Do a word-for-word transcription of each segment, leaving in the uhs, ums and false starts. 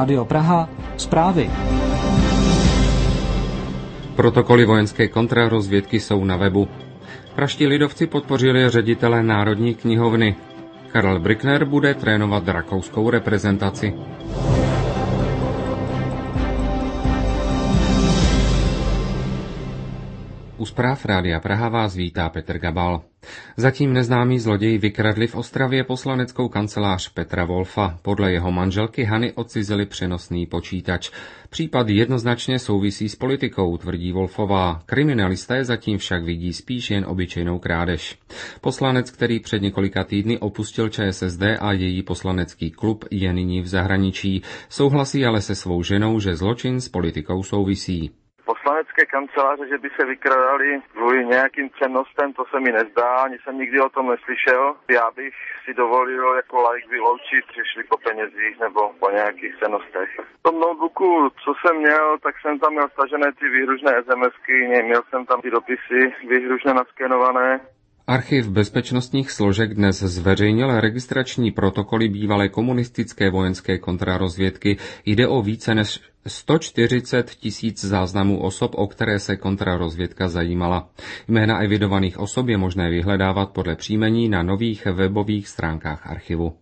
Rádio Praha, zprávy. Protokoly vojenské kontrarozvědky jsou na webu. Praští lidovci podpořili ředitele Národní knihovny. Karel Brückner bude trénovat rakouskou reprezentaci. U zpráv Rádia Praha vás vítá Petr Gabal. Zatím neznámí zloději vykradli v Ostravě poslaneckou kancelář Petra Wolfa. Podle jeho manželky Hany odcizili přenosný počítač. Případ jednoznačně souvisí s politikou, tvrdí Wolfová. Kriminalisté zatím však vidí spíš jen obyčejnou krádež. Poslanec, který před několika týdny opustil ČSSD a její poslanecký klub, je nyní v zahraničí. Souhlasí ale se svou ženou, že zločin s politikou souvisí. Poslanecké kanceláře, že by se vykradali kvůli nějakým cennostem, to se mi nezdá, ani jsem nikdy o tom neslyšel. Já bych si dovolil jako laik vyloučit, že šli po penězích nebo po nějakých cennostech. V tom notebooku, co jsem měl, tak jsem tam měl stažené ty výhružné SMSky, měl jsem tam ty dopisy výhružně naskenované. Archiv bezpečnostních složek dnes zveřejnil registrační protokoly bývalé komunistické vojenské kontrarozvědky. Jde o více než sto čtyřicet tisíc záznamů osob, o které se kontrarozvědka zajímala. Jména evidovaných osob je možné vyhledávat podle příjmení na nových webových stránkách archivu.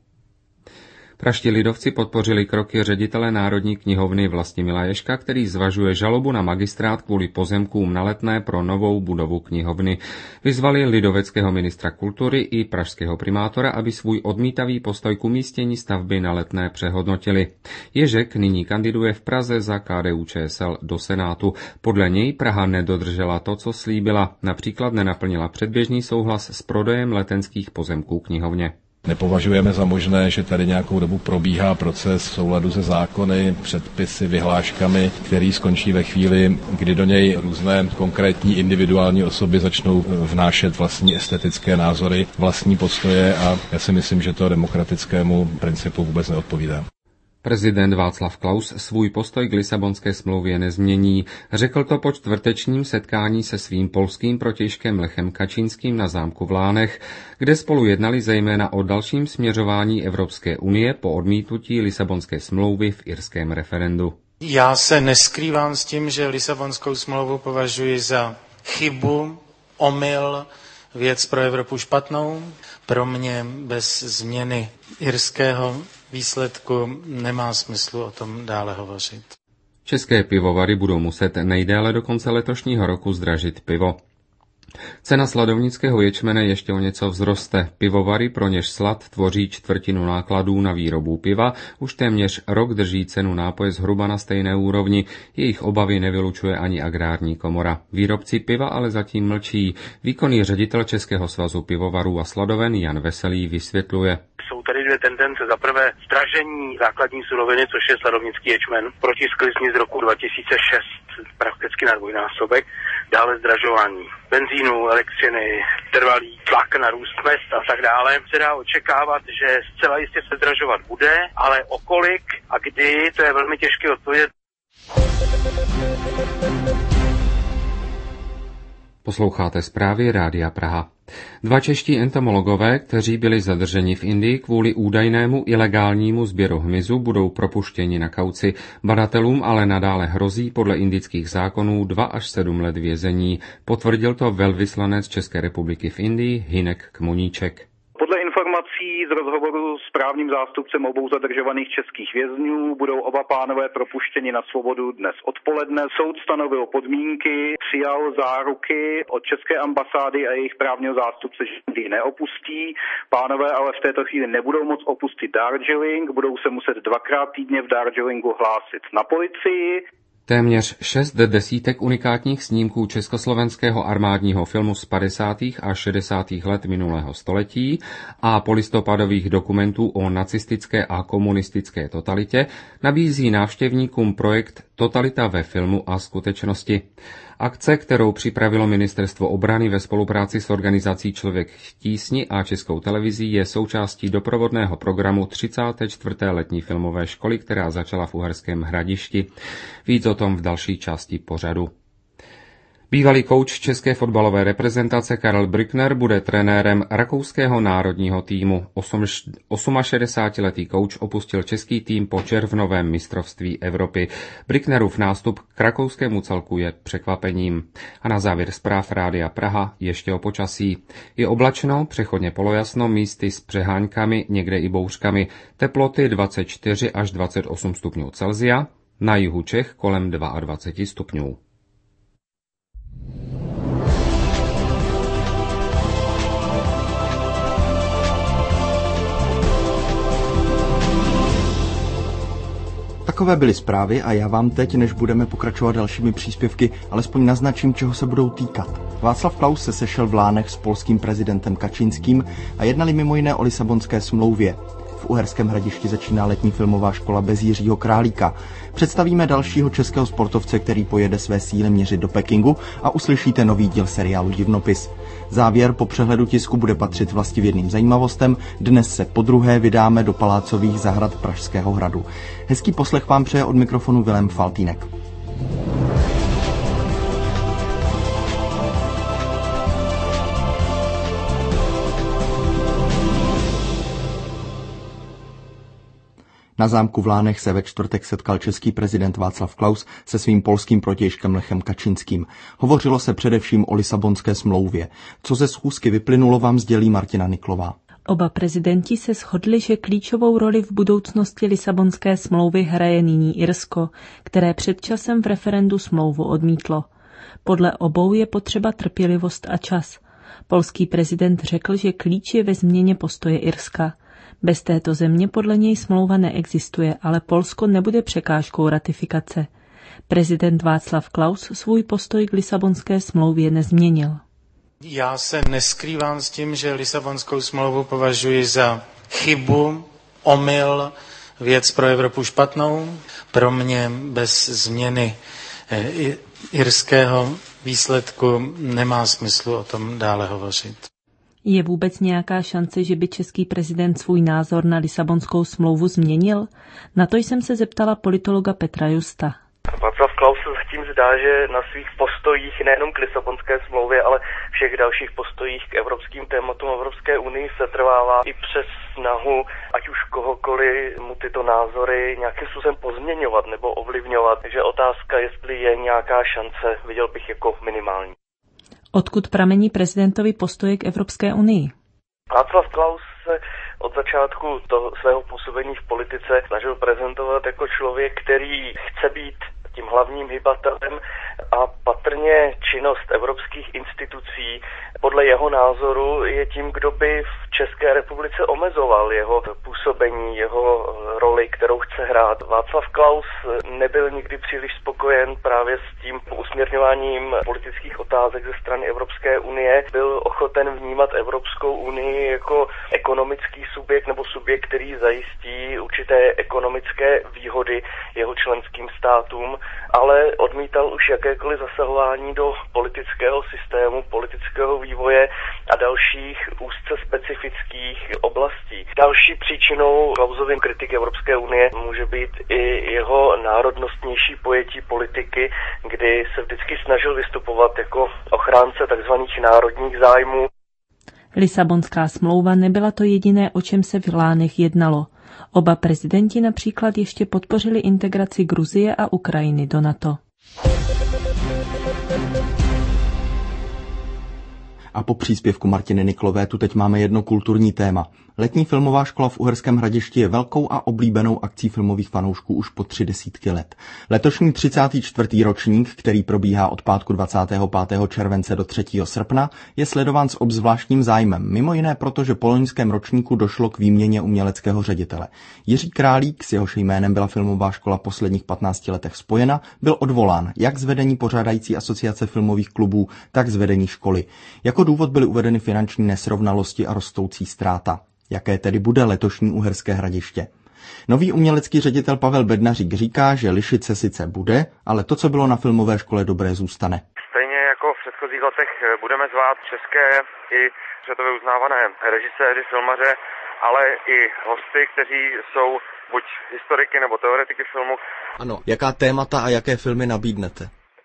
Praští lidovci podpořili kroky ředitele Národní knihovny Vlastimila Ježka, který zvažuje žalobu na magistrát kvůli pozemkům na Letné pro novou budovu knihovny. Vyzvali lidoveckého ministra kultury i pražského primátora, aby svůj odmítavý postoj k umístění stavby na Letné přehodnotili. Ježek nyní kandiduje v Praze za K D U Č S L do Senátu. Podle něj Praha nedodržela to, co slíbila. Například nenaplnila předběžný souhlas s prodejem letenských pozemků knihovně. Nepovažujeme za možné, že tady nějakou dobu probíhá proces v souladu se zákony, předpisy, vyhláškami, který skončí ve chvíli, kdy do něj různé konkrétní individuální osoby začnou vnášet vlastní estetické názory, vlastní postoje a já si myslím, že to demokratickému principu vůbec neodpovídá. Prezident Václav Klaus svůj postoj k Lisabonské smlouvě nezmění. Řekl to po čtvrtečním setkání se svým polským protějškem Lechem Kačínským na zámku v Lánech, kde spolu jednali zejména o dalším směřování Evropské unie po odmítnutí Lisabonské smlouvy v irském referendu. Já se neskrývám s tím, že Lisabonskou smlouvu považuji za chybu, omyl, věc pro Evropu špatnou. Pro mě bez změny irského výsledku nemá smyslu o tom dále hovořit. České pivovary budou muset nejdéle do konce letošního roku zdražit pivo. Cena sladovnického ječmene ještě o něco vzroste. Pivovary, pro něž slad tvoří čtvrtinu nákladů na výrobu piva, už téměř rok drží cenu nápoje zhruba na stejné úrovni. Jejich obavy nevylučuje ani agrární komora. Výrobci piva ale zatím mlčí. Výkonný ředitel Českého svazu pivovarů a sladoven Jan Veselý vysvětluje. Jsou tady dvě tendence. Za prvé zdražení základní suroviny, což je sladovnický ječmen, proti sklizni z roku dva tisíce šest prakticky na dvojnásobek. Dále zdražování benzínu, elektřiny, trvalý tlak na růst mezd a tak dále. Se dá očekávat, že zcela jistě se zdražovat bude, ale o kolik a kdy, to je velmi těžké odpovědět. Posloucháte zprávy Rádia Praha. Dva čeští entomologové, kteří byli zadrženi v Indii kvůli údajnému ilegálnímu sběru hmyzu, budou propuštěni na kauci. Badatelům ale nadále hrozí podle indických zákonů dva až sedm let vězení. Potvrdil to velvyslanec České republiky v Indii Hinek Kmoníček. Podle informací z rozhovoru s právním zástupcem obou zadržovaných českých vězňů budou oba pánové propuštěni na svobodu dnes odpoledne. Soud stanovil podmínky, přijal záruky od české ambasády a jejich právního zástupce, že Indii neopustí. Pánové ale v této chvíli nebudou moct opustit Darjeeling, budou se muset dvakrát týdně v Darjeelingu hlásit na policii. Téměř šest desítek unikátních snímků československého armádního filmu z padesátých a šedesátých let minulého století a polistopadových dokumentů o nacistické a komunistické totalitě nabízí návštěvníkům projekt Totalita ve filmu a skutečnosti. Akce, kterou připravilo Ministerstvo obrany ve spolupráci s organizací Člověk v tísni a Českou televizí, je součástí doprovodného programu třicáté čtvrté letní filmové školy, která začala v Uherském Hradišti. Víc o tom v další části pořadu. Bývalý kouč české fotbalové reprezentace Karel Brückner bude trenérem rakouského národního týmu. šedesátiosmiletý kouč opustil český tým po červnovém mistrovství Evropy. Brücknerův nástup k rakouskému celku je překvapením. A na závěr zpráv Rádia Praha ještě o počasí. Je oblačno, přechodně polojasno, místy s přeháňkami, někde i bouřkami. Teploty dvacet čtyři až dvacet osm stupňů Celsia, na jihu Čech kolem dvacet dva stupňů. Takové byly zprávy a já vám teď, než budeme pokračovat dalšími příspěvky, alespoň naznačím, čeho se budou týkat. Václav Klaus se sešel v Lánech s polským prezidentem Kačínským a jednali mimo jiné o Lisabonské smlouvě. V Uherském Hradišti začíná letní filmová škola bez Jiřího Králíka. Představíme dalšího českého sportovce, který pojede své síly měřit do Pekingu a uslyšíte nový díl seriálu Divnopis. Závěr po přehledu tisku bude patřit vlastivědným zajímavostem. Dnes se podruhé vydáme do palácových zahrad Pražského hradu. Hezký poslech vám přeje od mikrofonu Vilém Faltýnek. Na zámku v Lánech se ve čtvrtek setkal český prezident Václav Klaus se svým polským protějškem Lechem Kačínským. Hovořilo se především o Lisabonské smlouvě. Co ze schůzky vyplynulo, vám sdělí Martina Niklová. Oba prezidenti se shodli, že klíčovou roli v budoucnosti Lisabonské smlouvy hraje nyní Irsko, které před časem v referendu smlouvu odmítlo. Podle obou je potřeba trpělivost a čas. Polský prezident řekl, že klíč je ve změně postoje Irska. Bez této země podle něj smlouva neexistuje, ale Polsko nebude překážkou ratifikace. Prezident Václav Klaus svůj postoj k Lisabonské smlouvě nezměnil. Já se neskrývám s tím, že Lisabonskou smlouvu považuji za chybu, omyl, věc pro Evropu špatnou. Pro mě bez změny irského výsledku nemá smyslu o tom dále hovořit. Je vůbec nějaká šance, že by český prezident svůj názor na Lisabonskou smlouvu změnil? Na to jsem se zeptala politologa Petra Justa. Václav Klaus se zatím zdá, že na svých postojích nejenom k Lisabonské smlouvě, ale všech dalších postojích k evropským tématům Evropské unii setrvává i přes snahu, ať už kohokoliv, mu tyto názory nějakým způsobem pozměňovat nebo ovlivňovat. Takže otázka, jestli je nějaká šance, viděl bych jako minimální. Odkud pramení prezidentovi postoje k Evropské unii? Václav Klaus se od začátku toho svého působení v politice snažil prezentovat jako člověk, který chce být tím hlavním hybatelem a patrně činnost evropských institucí podle jeho názoru je tím, kdo by v České republice omezoval jeho působení, jeho roli, kterou chce hrát. Václav Klaus nebyl nikdy příliš spokojen právě s tím usměrňováním politických otázek ze strany Evropské unie. Byl ochoten vnímat Evropskou unii jako ekonomický subjekt nebo subjekt, který zajistí určité ekonomické výhody jeho členským státům, ale odmítal už jakékoliv zasahování do politického systému, politického vývoje a dalších úzce specifických oblastí. Další příčinou Klausovým kritiky Evropské unie může být i jeho národnostnější pojetí politiky, kdy se vždycky snažil vystupovat jako ochránce tzv. Národních zájmů. Lisabonská smlouva nebyla to jediné, o čem se v Lánech jednalo. Oba prezidenti například ještě podpořili integraci Gruzie a Ukrajiny do NATO. A po příspěvku Martiny Niklové tu teď máme jedno kulturní téma. Letní filmová škola v Uherském Hradišti je velkou a oblíbenou akcí filmových fanoušků už po tři desítky let. Letošní třicátý čtvrtý ročník, který probíhá od pátku dvacátého pátého července do třetího srpna, je sledován s obzvláštním zájmem, mimo jiné proto, že po loňském ročníku došlo k výměně uměleckého ředitele. Jiří Králík, s jehož jménem byla filmová škola v posledních patnácti letech spojena, byl odvolán jak z vedení pořádající asociace filmových klubů, tak z vedení školy. Jako důvod byly uvedeny finanční nesrovnalosti a rostoucí ztráta. Jaké tedy bude letošní Uherské Hradiště? Nový umělecký ředitel Pavel Bednařík říká, že lišit se sice bude, ale to, co bylo na filmové škole dobré, zůstane. Stejně jako v předchozích letech budeme zvát české i světově uznávané režiséři, filmaře, ale i hosty, kteří jsou buď historiky nebo teoretiky filmu. Ano, jaká témata a jaké filmy nabídnete?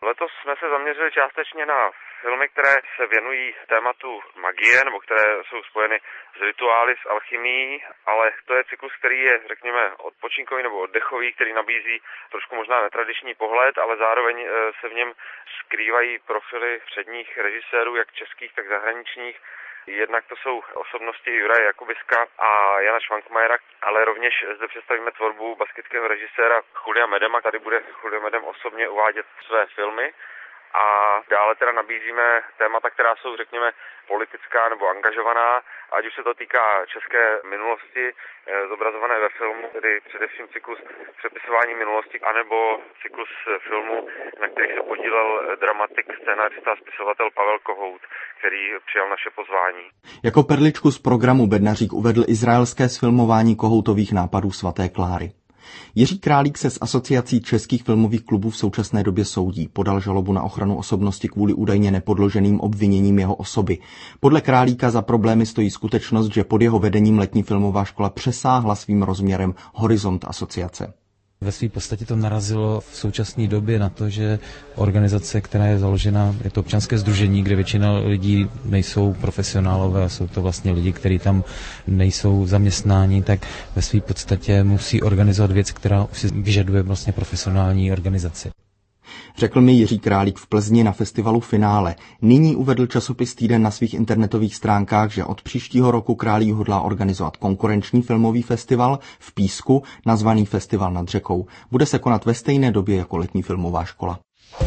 Letos jsme se zaměřili částečně na filmy, které se věnují tématu magie, nebo které jsou spojeny s rituály, s alchymií, ale to je cyklus, který je, řekněme, odpočinkový nebo oddechový, který nabízí trošku možná netradiční pohled, ale zároveň se v něm skrývají profily předních režisérů, jak českých, tak zahraničních. Jednak to jsou osobnosti Juraje Jakubiska a Jana Švankmajera, ale rovněž zde představíme tvorbu baskického režiséra Julia Medema. Tady bude Julia Medem osobně uvádět své filmy. A dále teda nabízíme témata, která jsou, řekněme, politická nebo angažovaná, ať už se to týká české minulosti, zobrazované ve filmu, tedy především cyklus přepisování minulosti, anebo cyklus filmu, na který se podílel dramatik, scénárista a spisovatel Pavel Kohout, který přijal naše pozvání. Jako perličku z programu Bednařík uvedl izraelské sfilmování Kohoutových nápadů svaté Kláry. Jiří Králík se s Asociací českých filmových klubů v současné době soudí. Podal žalobu na ochranu osobnosti kvůli údajně nepodloženým obviněním jeho osoby. Podle Králíka za problémy stojí skutečnost, že pod jeho vedením letní filmová škola přesáhla svým rozměrem horizont asociace. Ve své podstatě to narazilo v současné době na to, že organizace, která je založena, je to občanské sdružení, kde většina lidí nejsou profesionálové a jsou to vlastně lidi, kteří tam nejsou zaměstnáni, tak ve své podstatě musí organizovat věc, která si vyžaduje vlastně profesionální organizaci. Řekl mi Jiří Králík v Plzni na festivalu Finále. Nyní uvedl časopis Týden na svých internetových stránkách, že od příštího roku Králík hodlá organizovat konkurenční filmový festival v Písku, nazvaný Festival nad řekou. Bude se konat ve stejné době jako letní filmová škola.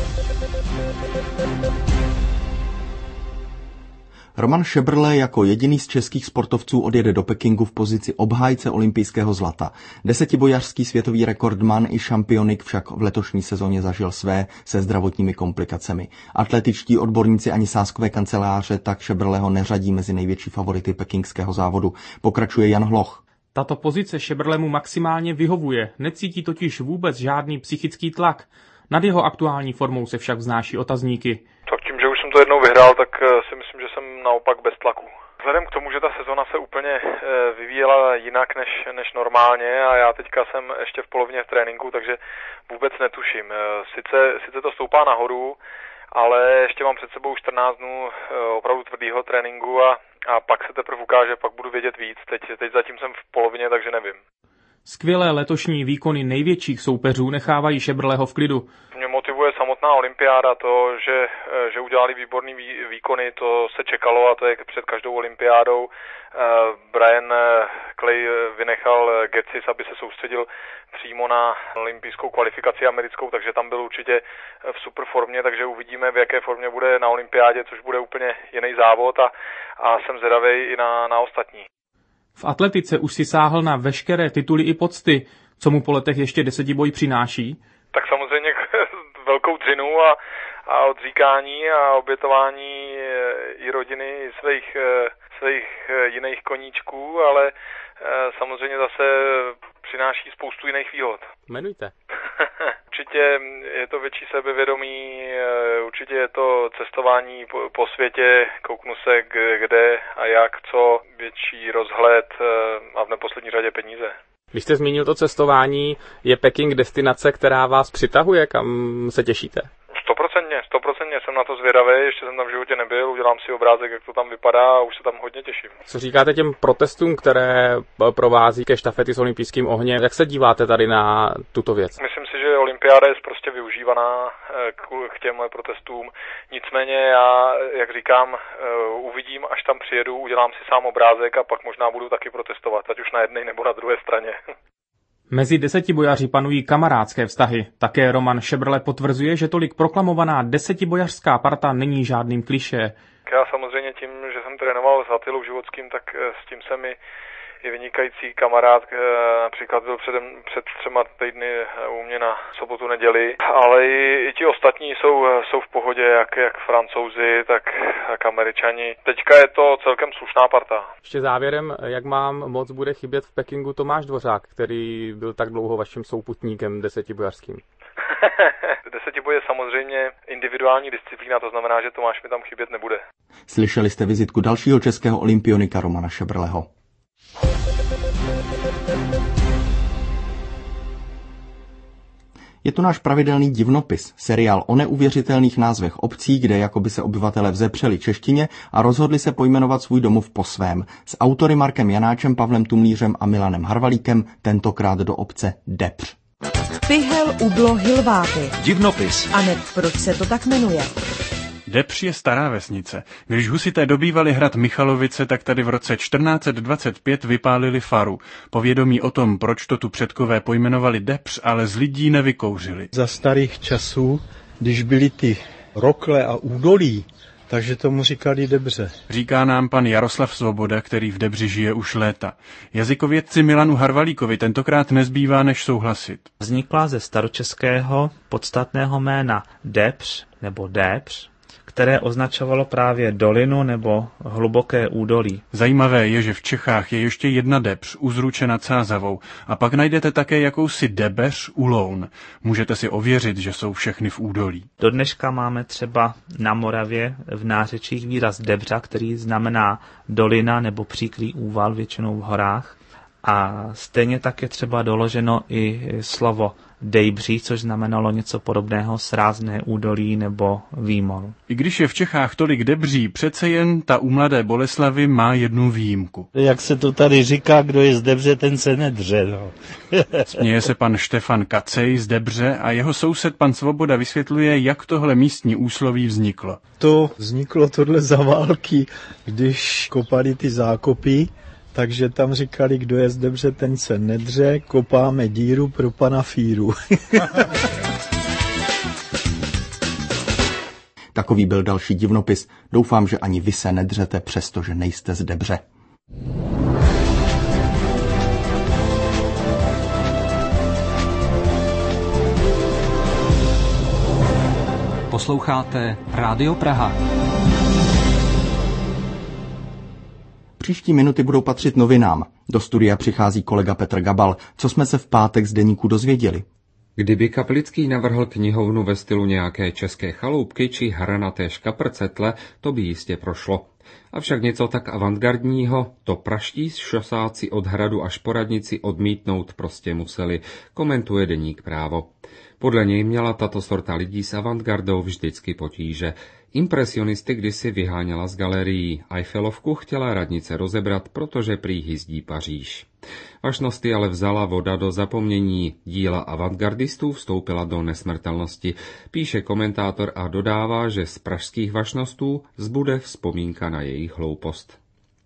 Roman Šebrle jako jediný z českých sportovců odjede do Pekingu v pozici obhájce olympijského zlata. Desetibojařský světový rekordman i šampionik však v letošní sezóně zažil své se zdravotními komplikacemi. Atletičtí odborníci ani sáskové kanceláře tak Šebrleho neřadí mezi největší favority pekingského závodu. Pokračuje Jan Hloch. Tato pozice Šebrlemu maximálně vyhovuje, necítí totiž vůbec žádný psychický tlak. Nad jeho aktuální formou se však vznáší otazníky. Tak tím, že už jsem to jednou vyhrál, tak si myslím, že jsem naopak bez tlaku. Vzhledem k tomu, že ta sezona se úplně vyvíjela jinak než, než normálně a já teďka jsem ještě v polovině v tréninku, takže vůbec netuším. Sice, sice to stoupá nahoru, ale ještě mám před sebou čtrnáct dnů opravdu tvrdého tréninku a, a pak se teprve ukáže, pak budu vědět víc. Teď, teď zatím jsem v polovině, takže nevím. Skvělé letošní výkony největších soupeřů nechávají Šebrleho v klidu. Mě motivuje samotná olympiáda, to, že, že udělali výborný výkony, to se čekalo a to je před každou olympiádou. Brian Clay vynechal Getsis, aby se soustředil přímo na olympijskou kvalifikaci americkou, takže tam byl určitě v super formě, takže uvidíme, v jaké formě bude na olympiádě, což bude úplně jiný závod a, a jsem zvědavej i na, na ostatní. V atletice už si sáhl na veškeré tituly i pocty. Co mu po letech ještě desetiboj přináší? Tak samozřejmě velkou dřinu a, a odříkání a obětování i rodiny, i svých, svých jiných koníčků, ale samozřejmě zase přináší spoustu jiných výhod. Jmenujte. Určitě je to větší sebevědomí, určitě je to cestování po, po světě, kouknu se kde a jak, co, větší rozhled a v neposlední řadě peníze. Když jste zmínil to cestování, je Peking destinace, která vás přitahuje, kam se těšíte? Stoprocentně, stoprocentně jsem na to zvědavý, ještě jsem tam v životě nebyl, udělám si obrázek, jak to tam vypadá a už se tam hodně těším. Co říkáte těm protestům, které provází ke štafety s olympijským ohněm? Jak se díváte tady na tuto věc? Myslím si, že olympiáda je prostě využívaná k těmhle protestům. Nicméně já, jak říkám, uvidím, až tam přijedu, udělám si sám obrázek a pak možná budu taky protestovat, ať už na jedné nebo na druhé straně. Mezi desetibojaři panují kamarádské vztahy. Také Roman Šebrle potvrzuje, že tolik proklamovaná desetibojařská parta není žádným klišé. Já samozřejmě tím, že jsem trénoval s Attilou Životským, tak s tím se mi i vynikající kamarád, například byl před, před třema týdny u mě na sobotu neděli, ale i, i ti ostatní jsou, jsou v pohodě, jak, jak Francouzi, tak, tak Američani. Teďka je to celkem slušná parta. Ještě závěrem, jak mám moc bude chybět v Pekingu Tomáš Dvořák, který byl tak dlouho vaším souputníkem desetibojařským? Desetiboj je samozřejmě individuální disciplína, to znamená, že Tomáš mi tam chybět nebude. Slyšeli jste vizitku dalšího českého olympionika Romana Šebrleho. Je to náš pravidelný divnopis, seriál o neuvěřitelných názvech obcí, kde jakoby se obyvatelé vzepřeli češtině a rozhodli se pojmenovat svůj domov po svém. S autory Markem Janáčem, Pavlem Tumlířem a Milanem Harvalíkem, tentokrát do obce Depř. Pyhel, Ublo, Hilváty. Divnopis. A hned proč se to tak jmenuje? Depř je stará vesnice. Když husité dobývali hrad Michalovice, tak tady v roce čtrnáct set dvacet pět vypálili faru. Povědomí o tom, proč to tu předkové pojmenovali Depř, ale z lidí nevykouřili. Za starých časů, když byly ty rokle a údolí, takže tomu říkali Debře. Říká nám pan Jaroslav Svoboda, který v Debři žije už léta. Jazykovědci Milanu Harvalíkovi tentokrát nezbývá než souhlasit. Vznikla ze staročeského podstatného jména Depř nebo Dépř, které označovalo právě dolinu nebo hluboké údolí. Zajímavé je, že v Čechách je ještě jedna Depř, uzručena Cázavou, a pak najdete také jakousi Debeř u Loun. Můžete si ověřit, že jsou všechny v údolí. Do dneška máme třeba na Moravě v nářečích výraz Debřa, který znamená dolina nebo příkrý úval, většinou v horách. A stejně tak je třeba doloženo i slovo Dejbří, což znamenalo něco podobného, srázné údolí nebo výmol. I když je v Čechách tolik Debří, přece jen ta u Mladé Boleslavy má jednu výjimku. Jak se to tady říká, kdo je z Debře, ten se nedře. No. Směje se pan Štefan Kacej z Debře a jeho soused pan Svoboda vysvětluje, jak tohle místní úsloví vzniklo. To vzniklo tohle za války, když kopali ty zákopy, takže tam říkali, kdo je z Debře, ten se nedře, kopáme díru pro pana Fíru. Takový byl další divnopis. Doufám, že ani vy se nedřete, přestože nejste z Debře. Posloucháte Rádio Praha. Příští minuty budou patřit novinám. Do studia přichází kolega Petr Gabal. Co jsme se v pátek z deníku dozvěděli? Kdyby Kaplický navrhl knihovnu ve stylu nějaké české chaloupky či hranaté škaprcetle, to by jistě prošlo. Avšak něco tak avantgardního to praští šosáci od hradu až po radnici odmítnout prostě museli, komentuje deník Právo. Podle něj měla tato sorta lidí s avantgardou vždycky potíže. Impresionisty kdysi vyháněla z galerií, Eiffelovku chtěla radnice rozebrat, protože prý hyzdí Paříž. Vašnosti ale vzala voda do zapomnění, díla avantgardistů vstoupila do nesmrtelnosti, píše komentátor a dodává, že z pražských vašnostů zbude vzpomínka na jejich hloupost.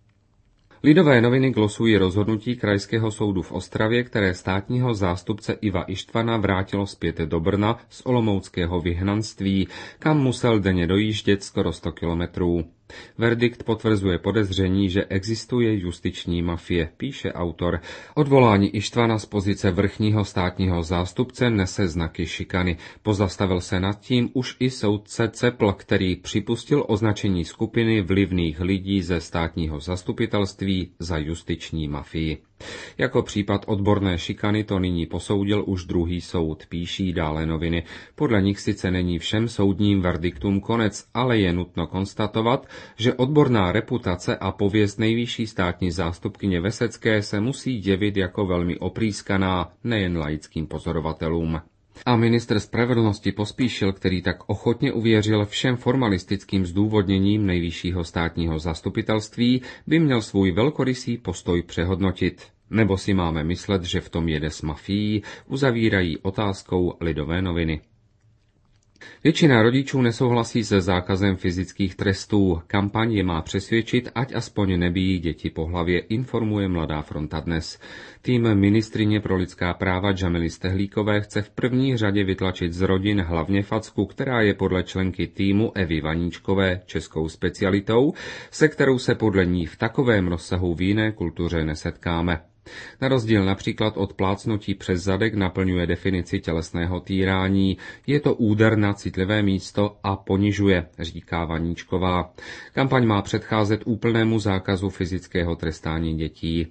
Lidové noviny glosují rozhodnutí Krajského soudu v Ostravě, které státního zástupce Iva Ištvana vrátilo zpět do Brna z olomouckého vyhnanství, kam musel denně dojíždět skoro sto kilometrů. Verdikt potvrzuje podezření, že existuje justiční mafie, píše autor. Odvolání Ištvana z pozice vrchního státního zástupce nese znaky šikany. Pozastavil se nad tím už i soudce Cepl, který připustil označení skupiny vlivných lidí ze státního zastupitelství za justiční mafii. Jako případ odborné šikany to nyní posoudil už druhý soud, píší dále noviny. Podle nich sice není všem soudním verdiktům konec, ale je nutno konstatovat, že odborná reputace a pověst nejvyšší státní zástupkyně Vesecké se musí jevit jako velmi oprýskaná nejen laickým pozorovatelům. A ministr spravedlnosti Pospíšil, který tak ochotně uvěřil všem formalistickým zdůvodněním nejvyššího státního zastupitelství, by měl svůj velkorysý postoj přehodnotit. Nebo si máme myslet, že v tom jede s mafií, uzavírají otázkou Lidové noviny. Většina rodičů nesouhlasí se zákazem fyzických trestů. Kampaň je má přesvědčit, ať aspoň nebíjí děti po hlavě, informuje Mladá fronta dnes. Tým ministryně pro lidská práva Džamily Stehlíkové chce v první řadě vytlačit z rodin hlavně facku, která je podle členky týmu Evy Vaníčkové českou specialitou, se kterou se podle ní v takovém rozsahu v jiné kultuře nesetkáme. Na rozdíl například od plácnutí přes zadek naplňuje definici tělesného týrání. Je to úder na citlivé místo a ponižuje, říká Vaníčková. Kampaň má předcházet úplnému zákazu fyzického trestání dětí.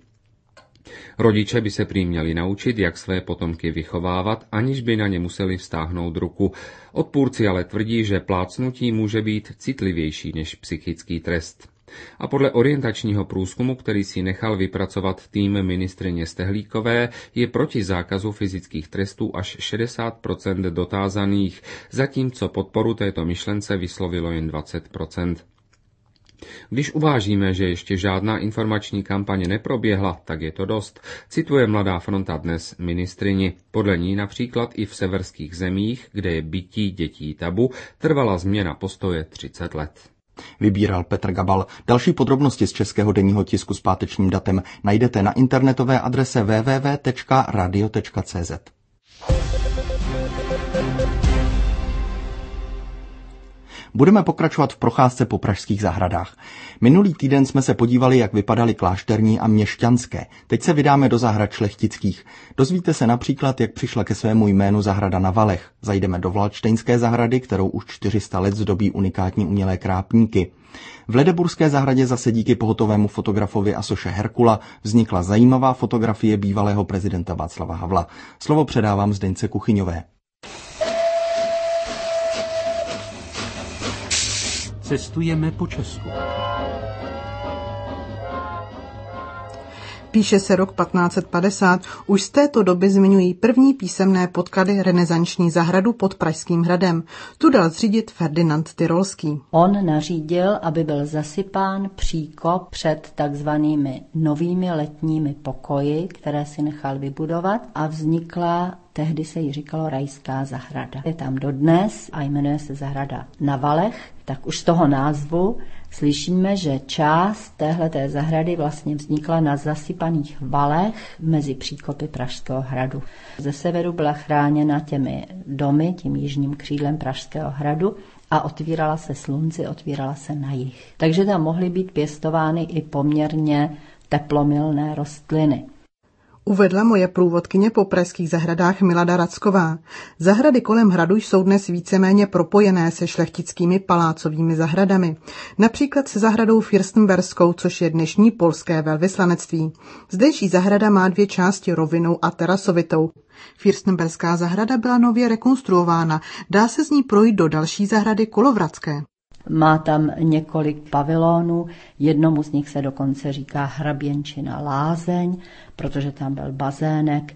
Rodiče by se prý měli naučit, jak své potomky vychovávat, aniž by na ně museli vztáhnout ruku. Odpůrci ale tvrdí, že plácnutí může být citlivější než psychický trest. A podle orientačního průzkumu, který si nechal vypracovat tým ministryně Stehlíkové, je proti zákazu fyzických trestů až šedesát procent dotázaných, zatímco podporu této myšlence vyslovilo jen dvacet procent. Když uvážíme, že ještě žádná informační kampaně neproběhla, tak je to dost, cituje Mladá fronta dnes ministryni. Podle ní například i v severských zemích, kde je bití dětí tabu, trvala změna postoje třicet let. Vybíral Petr Gabal. Další podrobnosti z českého denního tisku s pátečním datem najdete na internetové adrese w w w tečka radio tečka c z. Budeme pokračovat v procházce po pražských zahradách. Minulý týden jsme se podívali, jak vypadaly klášterní a měšťanské. Teď se vydáme do zahrad šlechtických. Dozvíte se například, jak přišla ke svému jménu zahrada na Valech. Zajdeme do Valdštejnské zahrady, kterou už čtyři sta let zdobí unikátní umělé krápníky. V Ledeburské zahradě zase díky pohotovému fotografovi a soše Herkula vznikla zajímavá fotografie bývalého prezidenta Václava Havla. Slovo předávám Zdeňce Kuchyňové. Cestujeme po Česku. Píše se rok patnáct set padesát. Už z této doby zmiňují první písemné podklady renesanční zahradu pod Pražským hradem. Tu dal zřídit Ferdinand Tyrolský. On nařídil, aby byl zasypán příkop před takzvanými novými letními pokoji, které si nechal vybudovat, a vznikla, tehdy se jí říkalo, rajská zahrada. Je tam dodnes a jmenuje se zahrada na Valech. Tak už z toho názvu slyšíme, že část téhleté zahrady vlastně vznikla na zasypaných valech mezi příkopy Pražského hradu. Ze severu byla chráněna těmi domy, tím jižním křídlem Pražského hradu, a otvírala se slunci, otvírala se na jih. Takže tam mohly být pěstovány i poměrně teplomilné rostliny. Uvedla moje průvodkyně po pražských zahradách Milada Racková. Zahrady kolem hradu jsou dnes víceméně propojené se šlechtickými palácovými zahradami. Například se zahradou Fürstenbergskou, což je dnešní polské velvyslanectví. Zdejší zahrada má dvě části, rovinnou a terasovitou. Fürstenbergská zahrada byla nově rekonstruována. Dá se z ní projít do další zahrady Kolovratské. Má tam několik pavilonů, jednomu z nich se dokonce říká Hraběnčina lázeň, protože tam byl bazének.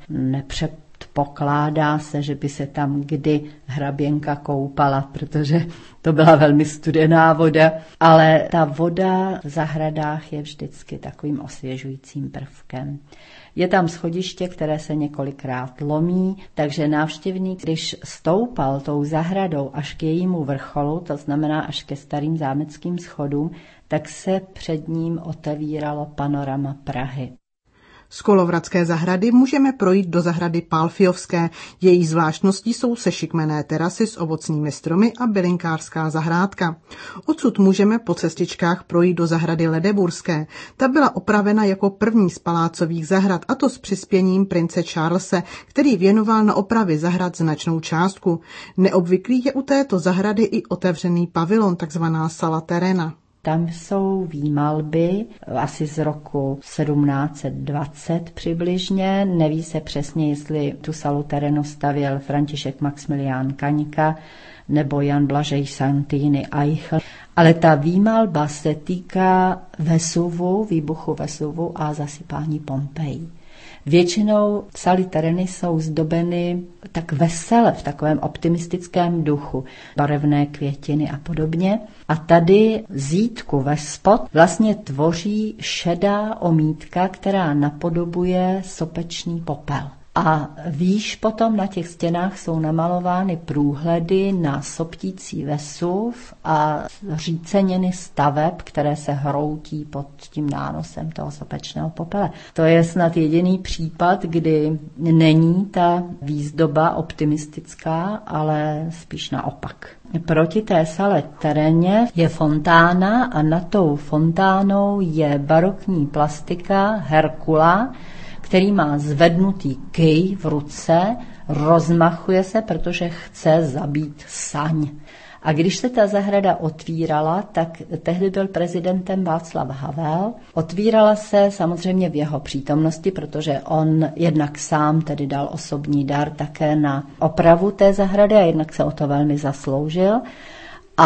Nepředpokládá se, že by se tam kdy hraběnka koupala, protože to byla velmi studená voda, ale ta voda v zahradách je vždycky takovým osvěžujícím prvkem. Je tam schodiště, které se několikrát lomí, takže návštěvník, když stoupal tou zahradou až k jejímu vrcholu, to znamená až ke starým zámeckým schodům, tak se před ním otevíralo panorama Prahy. Z Kolovratské zahrady můžeme projít do zahrady Pálfiovské. Její zvláštností jsou sešikmené terasy s ovocnými stromy a bylinkářská zahrádka. Odsud můžeme po cestičkách projít do zahrady Ledeburské. Ta byla opravena jako první z palácových zahrad, a to s přispěním prince Charlese, který věnoval na opravy zahrad značnou částku. Neobvyklý je u této zahrady i otevřený pavilon, takzvaná sala terena. Tam jsou výmalby asi z roku sedmnáct set dvacet přibližně. Neví se přesně, jestli tu salu terenu stavěl František Maxmilián Kaňka nebo Jan Blažej Santini Eichl. Ale ta výmalba se týká Vesuvu, výbuchu Vesuvu a zasypání Pompeji. Většinou saly tereny jsou zdobeny tak vesele, v takovém optimistickém duchu, barevné květiny a podobně. A tady zítku vespod vlastně tvoří šedá omítka, která napodobuje sopečný popel. A výš potom na těch stěnách jsou namalovány průhledy na soptící Vesuv a říceniny staveb, které se hroutí pod tím nánosem toho sopečného popele. To je snad jediný případ, kdy není ta výzdoba optimistická, ale spíš naopak. Proti té sale teréně je fontána a nad tou fontánou je barokní plastika Herkula, který má zvednutý kyj v ruce, rozmachuje se, protože chce zabít saň. A když se ta zahrada otvírala, tak tehdy byl prezidentem Václav Havel. Otvírala se samozřejmě v jeho přítomnosti, protože on jednak sám tedy dal osobní dar také na opravu té zahrady a jednak se o to velmi zasloužil. A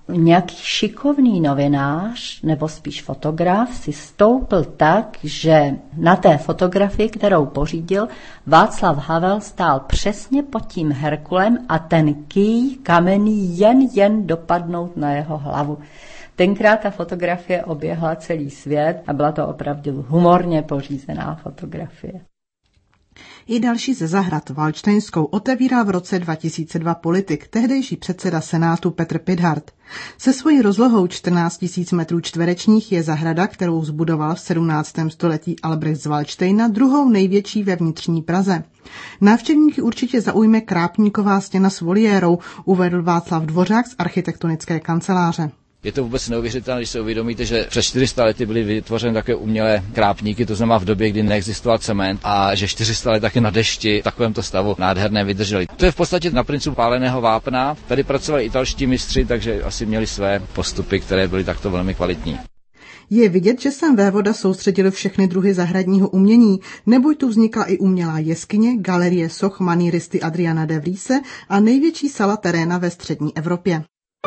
Nějaký šikovný novinář, nebo spíš fotograf, si stoupl tak, že na té fotografii, kterou pořídil, Václav Havel stál přesně pod tím Herkulem a ten kýj kamenný jen jen dopadnout na jeho hlavu. Tenkrát ta fotografie oběhla celý svět a byla to opravdu humorně pořízená fotografie. I další ze zahrad Valdštejnskou otevírá v roce dva tisíce dva politik, tehdejší předseda Senátu Petr Pithart. Se svojí rozlohou čtrnáct tisíc metrů čtverečních je zahrada, kterou zbudoval v sedmnáctém století Albrecht z Valdštejna, druhou největší ve vnitřní Praze. Návštěvníky určitě zaujme Krápníková stěna s voliérou, uvedl Václav Dvořák z architektonické kanceláře. Je to vůbec neuvěřitelné, když se uvědomíte, že před čtyři sta lety byly vytvořeny také umělé krápníky, to znamená v době, kdy neexistoval cement, a že čtyři sta let taky na dešti v takovémto stavu nádherné vydrželi. To je v podstatě na principu páleného vápna. Tady pracovali italští mistři, takže asi měli své postupy, které byly takto velmi kvalitní. Je vidět, že sem vévoda soustředil všechny druhy zahradního umění, neboť tu vznikla i umělá jeskyně, galerie soch manieristy Adriana de Vriese a největší sala teréna ve střední Evropě.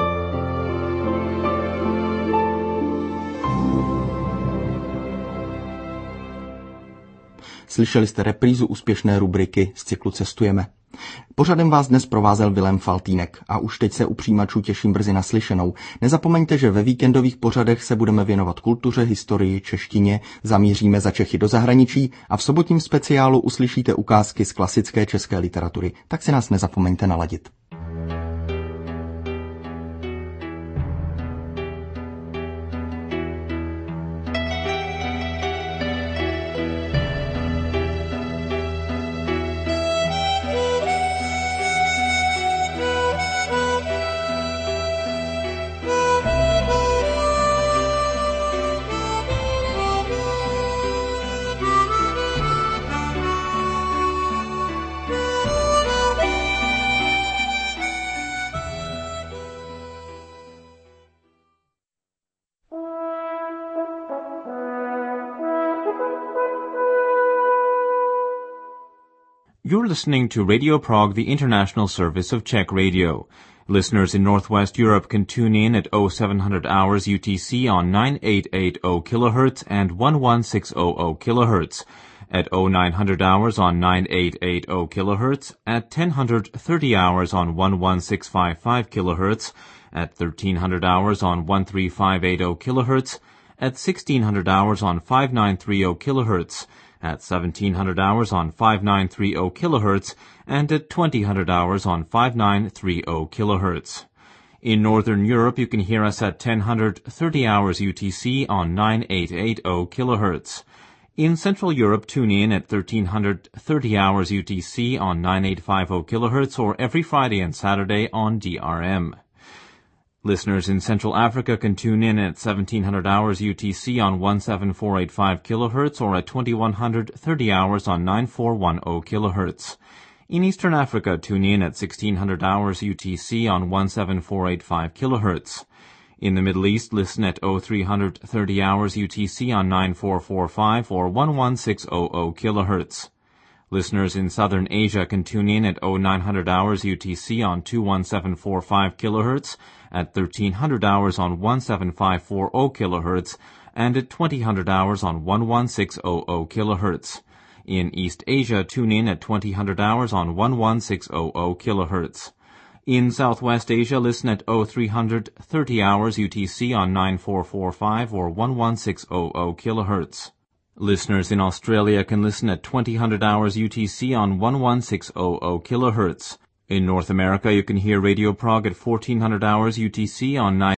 Slyšeli jste reprízu úspěšné rubriky z cyklu Cestujeme. Pořadem vás dnes provázel Vilém Faltýnek a už teď se u přijímačů těším brzy na slyšenou. Nezapomeňte, že ve víkendových pořadech se budeme věnovat kultuře, historii, češtině, zamíříme za Čechy do zahraničí a v sobotním speciálu uslyšíte ukázky z klasické české literatury. Tak si nás nezapomeňte naladit. You're listening to Radio Prague, the international service of Czech radio. Listeners in Northwest Europe can tune in at oh seven hundred hours U T C on nine eight eight zero kilohertz and eleven six hundred kilohertz, at oh nine hundred hours on nine eight eight zero kilohertz, at ten thirty hours on eleven six five five kilohertz, at thirteen hundred hours on thirteen five eight zero kilohertz, at sixteen hundred hours on fifty-nine thirty kilohertz, at seventeen hundred hours on fifty-nine thirty kilohertz, and at twenty hundred hours on fifty-nine thirty kilohertz. In Northern Europe, you can hear us at ten thirty hours U T C on nine eight eight zero kilohertz. In Central Europe, tune in at thirteen thirty hours U T C on nine eight five zero kilohertz or every Friday and Saturday on D R M. Listeners in Central Africa can tune in at seventeen hundred hours U T C on seventeen four eight five kilohertz or at twenty-one thirty hours on nine four one zero kilohertz. In Eastern Africa, tune in at sixteen hundred hours U T C on seventeen four eight five kilohertz. In the Middle East, listen at oh three thirty hours U T C on nine four four five or eleven six hundred kilohertz. Listeners in Southern Asia can tune in at oh nine hundred hours U T C on twenty-one seven four five kilohertz, at thirteen hundred hours on seventeen five four zero kilohertz, and at twenty hundred hours on eleven six hundred kilohertz. In East Asia, tune in at twenty hundred hours on eleven six hundred kilohertz. In Southwest Asia, listen at oh three thirty hours U T C on nine four four five or eleven six hundred kilohertz. Listeners in Australia can listen at twenty hundred hours U T C on eleven six hundred kilohertz. In North America, you can hear Radio Prague at fourteen hundred hours U T C on nine